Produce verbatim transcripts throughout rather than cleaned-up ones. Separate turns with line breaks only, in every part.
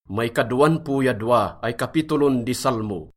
May kaduan po yadwa ay kapitulon di Salmo.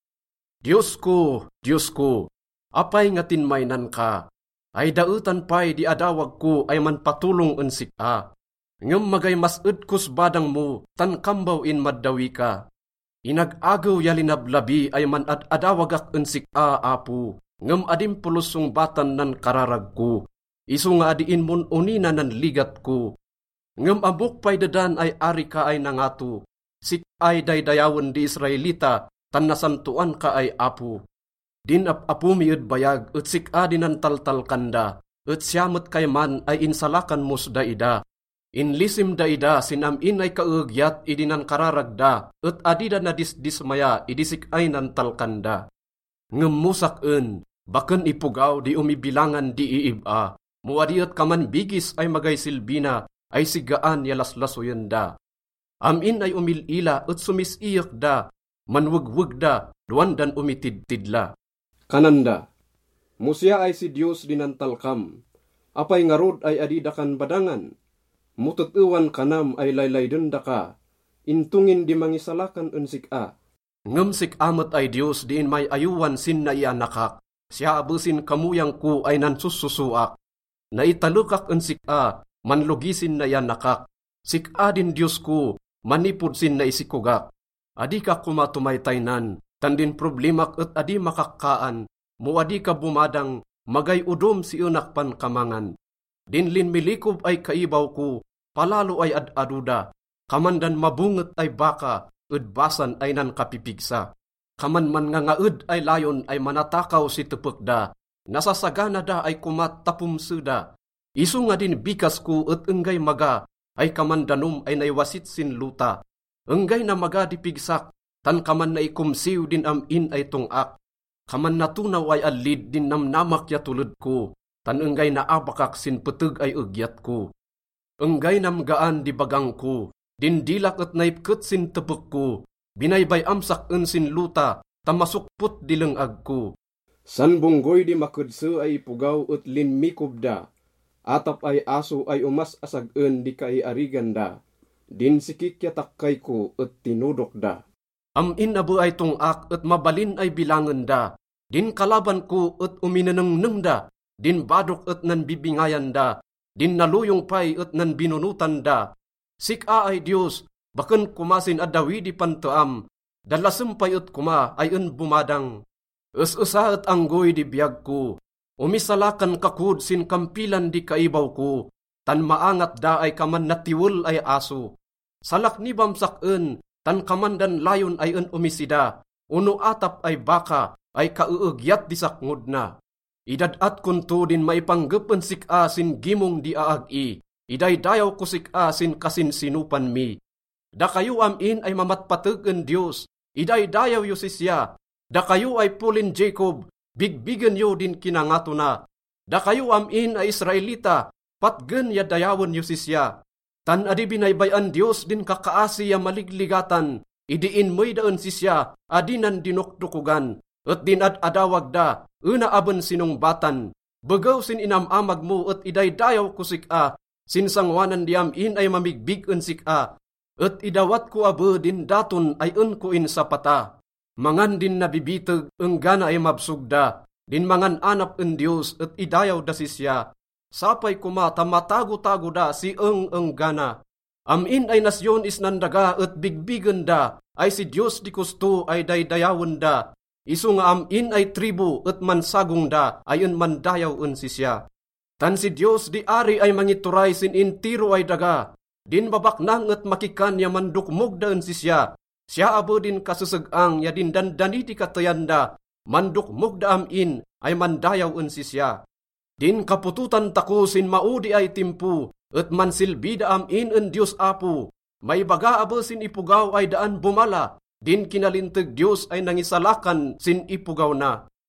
Diyos ko, Diyos ko, apay nga tinmaynan ka, ay dautan pay di adawag ko ay manpatulong ensik a. Ngem magay mas edkus badang mo, tan kambaw in maddawi ka. Inag-agaw yalinablabi ay man ad adawagak ensik a apu, ngem adim pulusong batan nan kararag ko. Isu nga adiin mon unina nan ligat ko. Ngem abok pay dadan ay ari ka ay nangatu, sik ay daydayawan di Israelita, tan nasantuan ka ay apu. Din ap-apu miud bayag, ut sik adin ang taltal kanda, ut siyamot kay man ay insalakan mus daida. Inlisim daida sinamin ay kaugyat idinan kararagda, ut adida na disdismaya idisik ay nan talkanda. Ngemusak en, baken ipugaw di umibilangan di iiba, muadiot kaman bigis ay magay silbina, ay sigaan yalaslasuyanda. da. Amin ay umilila ut sumisiyak da, manwagwag da, duwan dan umitidtidla. Kananda, musya ay si Diyos dinantalkam, apay ngarod ay adidakan badangan, mututuwan kanam ay laylaydun da ka, intungin di mangisalakan unsik a. Ngemsik amat ay Diyos diin may ayuwan sin na ianakak, siya abusin kamuyang ku ay nansususuak, na italukak unsik a, manlugisin na ianakak, sik adin Diyos ku, manipud sin na isikugak. Adi ka kumatumaytaynan, tandin problemak at adi makakkaan, muadi ka bumadang, magay udom si unak pan kamangan. Dinlin milikob ay kaibaw ko, palalo ay ad-aduda, kamandan mabunget ay baka, udbasan ay nan kapipigsa. Kaman man nga ngaud ay layon ay manatakaw si tepekda, nasasagana da ay kumat tapumsuda. Isu nga din bikas ko at enggay maga, ay kamandanom ay naiwasit sin luta. Enggay na maga dipigsak, tan kaman na ikumsiw din amin ay tungak. Kaman natunaw ay alid din namnamak ya tulad ko, tan enggay na abakak sin peteg ay ugyat ko. Enggay namgaan di bagang ko, din dilak at naipkut sin tepek ko, binaybay amsak en sin luta, tamasukput dilengag ko. San bunggoy di makudso ay pugaw at linmikubda, atap ay aso ay umas asag en di kay ariganda, din sikikyatak kay ko at tinudok da. Amin abu ay tungak at mabalin ay bilangan da, din kalaban ko at uminanang da, din badok at nanbibingayan da, din naluyong pay at nanbinunutan da. Sika ay Diyos, baken kumasin adawi di pantuam, dalasempay at kuma ay en bumadang. Us-usa at anggoy di biyag ko, umisalakan kakud sin kampilan di kaibaw ko, tan maangat da ay kaman natiwul ay aso. Salak ni bamsak en, tan kamandan layon ay en umisida, uno atap ay baka, ay kauugyat di sakngod na. Idadat kunto din maipanggepen sik-a sin gimong di aag-i, idaydayaw ko sik-a sin kasinsinupan mi. Da kayo amin ay mamatpategen Diyos, idaydayaw yu sisya, da kayo ay pulin Jacob, bigbigan yu din kinangato na. Da kayo amin ay Israelita, patgen ya dayawan yu sisya. Tan adi binaybayan Diyos din kakaasi ya maligligatan, idiin mo'y daan sisya, adinan dinukdukugan, at din ad adawag da, una aben sinungbatan, bagaw sin inamamag mo at idaydayaw kusik-a, sinsangwanan diam in ay mamigbig en sik-a, at idawat ko abe din daton ay en ko in sapata. Mangan din nabibiteg ang gana ay mabsugda, din mangan anap en Diyos at idayaw da sisya. Sapay kumata matago-tago da si eng eng gana. Amin ay nasyon is nandaga at bigbigan da, ay si Diyos di kusto ay daydayawan da. Isu nga amin ay tribu at mansagong da, ayon mandayaw en sisya. Tan si Diyos di ari ay mangituray sin intiro ay daga, din babaknang at makikan ya mandukmog da en sisya. Siya abo din kasusagang ya din dandani di katayanda, mandukmog da amin ay mandayaw en sisya. Din kapututan tako sin maudi ay timpu, at mansilbida amin en Diyos apo, may baga abo sin ipugaw ay daan bumala, din kinalinteg Diyos ay nangisalakan sin ipugaw na.